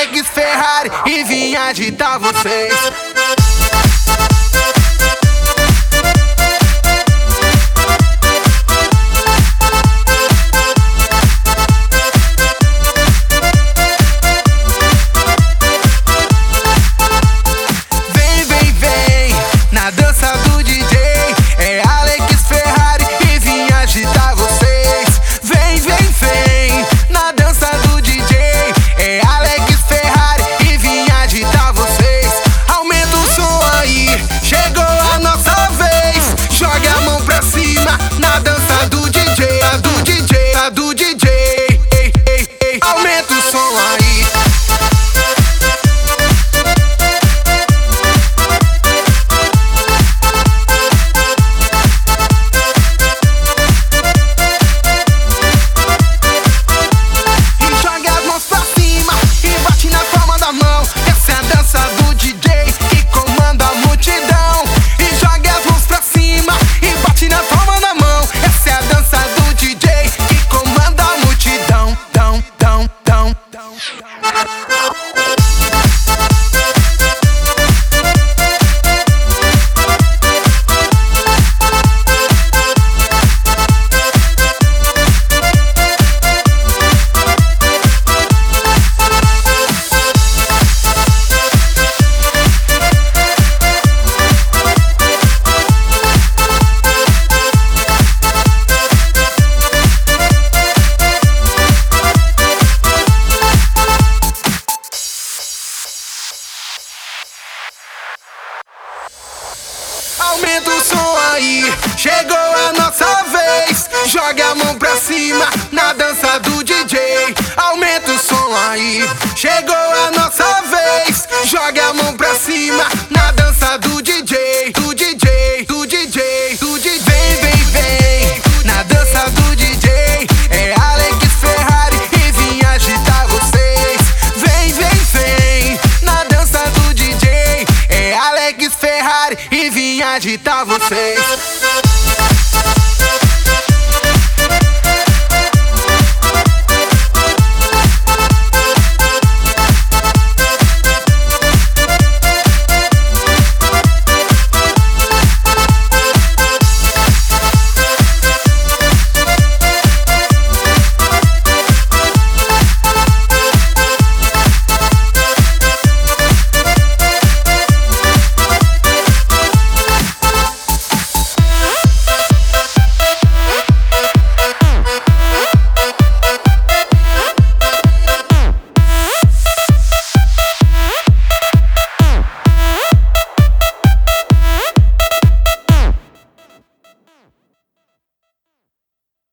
Alex Ferrari e vim agitar vocês. Aumenta o som aí, chegou a nossa vez. Joga a mão pra cima na dança do DJ. Aumenta o som aí, chegou a nossa vez. Joga a mão pra cima na dança do DJ. Do DJ, do DJ, do DJ. Vem, vem, vem, na dança do DJ. É Alex Ferrari e vim agitar vocês. Vem, vem, vem, na dança do DJ. É Alex Ferrari e vim agitar vocês.